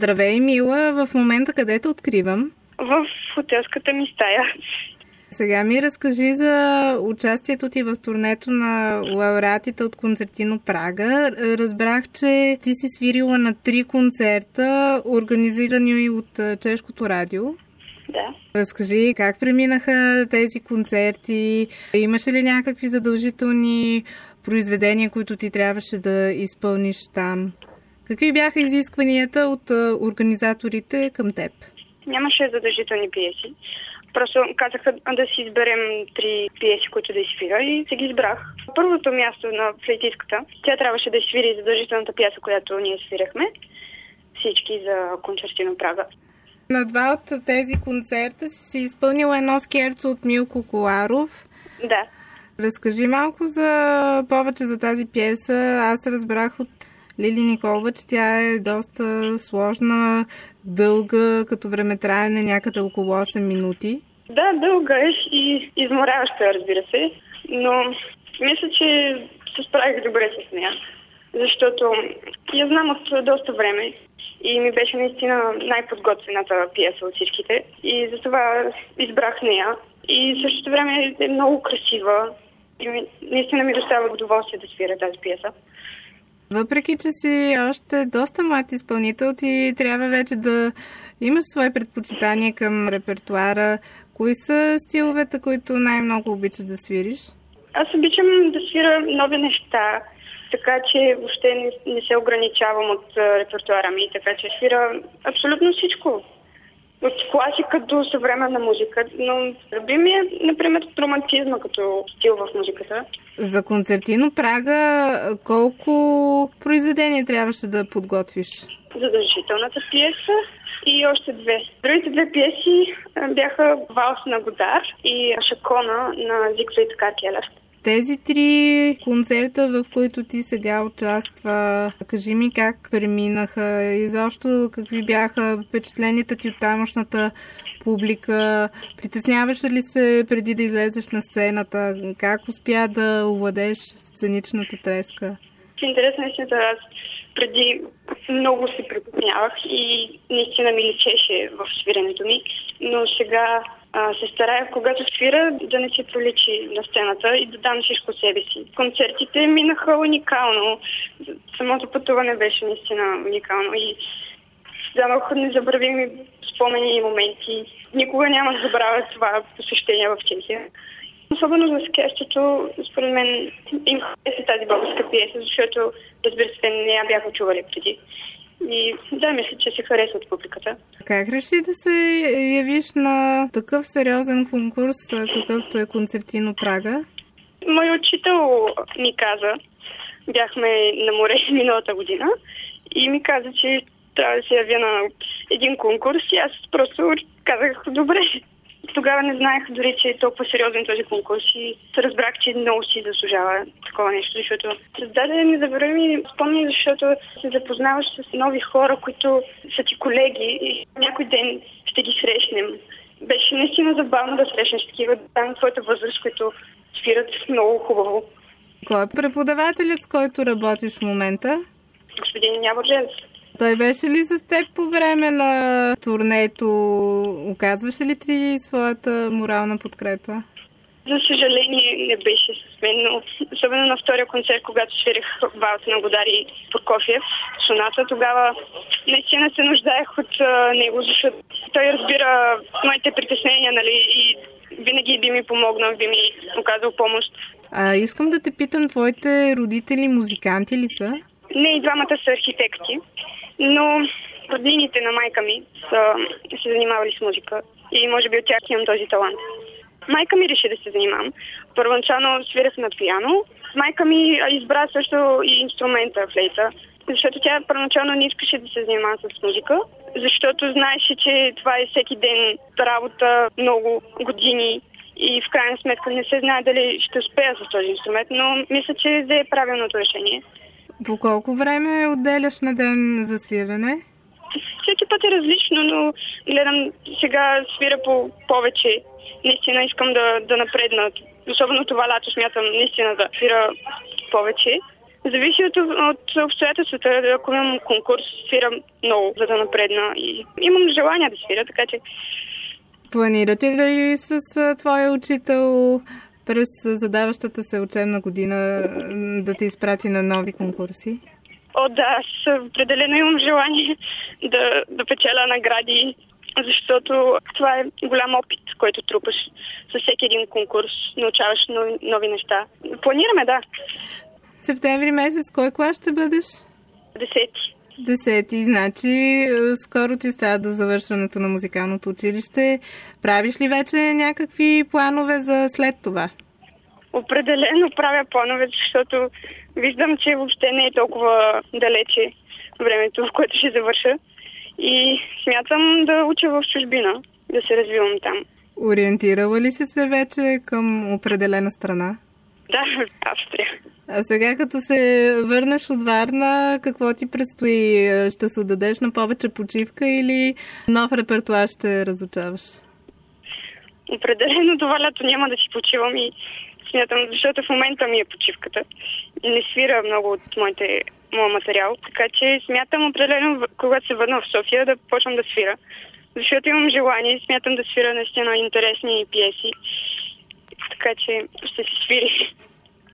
Здравей, Мила! В момента къде те откривам? В хотелската ми стая. Сега ми разкажи за участието ти в турнето на лауреатите от Концертино Прага. Разбрах, че ти си свирила на 3 концерта, организирани от Чешкото радио. Да. Разкажи как преминаха тези концерти, имаше ли някакви задължителни произведения, които ти трябваше да изпълниш там? Какви бяха изискванията от организаторите към теб? Нямаше задължителни пиеси. Просто казаха да си изберем 3 пиеси, които да изсвира и се ги избрах. Първото място на флейтистката, тя трябваше да изсвири задължителната пиеса, която ние свирахме. Всички за Концертино Прага. На 2 от тези концерта си изпълнила едно скерцо от Милко Коларов. Да. Разкажи малко повече за тази пиеса. Аз разбрах от Лили Николова, че тя е доста сложна, дълга, като времетраене някъде около 8 минути. Да, дълга е и изморяваща, разбира се, но мисля, че се справих добре с нея, защото я знам от доста време и ми беше наистина най-подготвената пиеса от всичките и затова избрах нея. И в същото време е много красива и наистина ми доставя удоволствие да свиря тази пиеса. Въпреки, че си още доста млад изпълнител, ти трябва вече да имаш свои предпочитания към репертуара. Кои са стиловете, които най-много обичаш да свириш? Аз обичам да свира нови неща, така че въобще не се ограничавам от репертуара ми, така че свира абсолютно всичко. От класика до съвременна музика, но любим е, например, романтизма като стил в музиката. За Концертино Прага колко произведения трябваше да подготвиш? Задължителната пиеса и още 2. Другите 2 пиеси бяха Валс на Годар и Шакона на Зигфрид Каркелев. Тези 3 концерта, в които ти сега участва, кажи ми как преминаха и защо какви бяха впечатленията ти от тамошната публика? Притесняваше ли се преди да излезеш на сцената? Как успя да овладееш сценичната треска? Интересна истината, аз преди много се притеснявах и наистина ми личеше в свиренето ми, но сега се старая, когато свира, да не се проличи на сцената и да дам всичко себе си. Концертите минаха уникално. Самото пътуване беше наистина уникално и дадох незабравими спомени и моменти. Никога няма да забравя това посещение в Чехия. Особено за скерчето, според мен, им хареса тази българска пиеса, защото, разбира се, не я бяха чували преди. И да, мисля, че се хареса от публиката. Как реши да се явиш на такъв сериозен конкурс, какъвто е Концертино Прага? Мой учител ми каза, бяхме на море миналата година, и ми каза, че трябва да се явя на един конкурс и аз просто казах добре. Тогава не знаех дори, че е толкова сериозен този конкурс и разбрах, че много си заслужава такова нещо, защото създаде незабравими спомени, защото се запознаваш с нови хора, които са ти колеги и някой ден ще ги срещнем. Беше наистина забавно да срещнеш такива на твоята възраст, които свират много хубаво. Кой е преподавателят, с който работиш в момента? Господин Яворжев. Той беше ли с теб по време на турнето? Оказваше ли ти своята морална подкрепа? За съжаление не беше с мен, но особено на втория концерт, когато свирих Валс на Годар и Прокофиев, соната, тогава наистина се нуждаех от него, защото той разбира моите притеснения, нали, и винаги би ми помогнал, би ми оказал помощ. Искам да те питам, твоите родители музиканти ли са? Не, и двамата са архитекти, но роднините на майка ми са се занимавали с музика и може би от тях имам този талант. Майка ми реши да се занимавам. Първоначално свирах на пиано. Майка ми избра също и инструмента флейта, защото тя първоначално не искаше да се занимава с музика, защото знаеше, че това е всеки ден работа, много години и в крайна сметка не се знае дали ще успея с този инструмент, но мисля, че взе правилното решение. По колко време отделяш на ден за свирене? Всеки път е различно, но гледам сега свира по повече. Наистина искам да напредна. Особено това лято смятам наистина да свира повече. Зависи от обстоятелствата. Ако имам конкурс, свирам много, за да напредна. И имам желание да свиря, така че... Планирате ли с твоя учител през задаващата се учебна година да те изпрати на нови конкурси? Да, аз определено имам желание да печеля награди, защото това е голям опит, който трупаш със всеки един конкурс. Научаваш нови неща. Планираме, да. Септември месец, кой клас ще бъдеш? 10. Значи скоро ти става до завършването на музикалното училище. Правиш ли вече някакви планове за след това? Определено правя планове, защото виждам, че въобще не е толкова далече времето, в което ще завърша. И смятам да уча в чужбина, да се развивам там. Ориентирала ли си се вече към определена страна? Да, Австрия. А сега, като се върнеш от Варна, какво ти предстои? Ще се отдадеш на повече почивка или нов репертуар ще разучаваш? Определено това лято няма да си почивам и смятам, защото в момента ми е почивката. Не свира много от моя материал, така че смятам определено, когато се върна в София, да почвам да свира. Защото имам желание и смятам да свира наистина интересни пиеси. Така че ще се свири.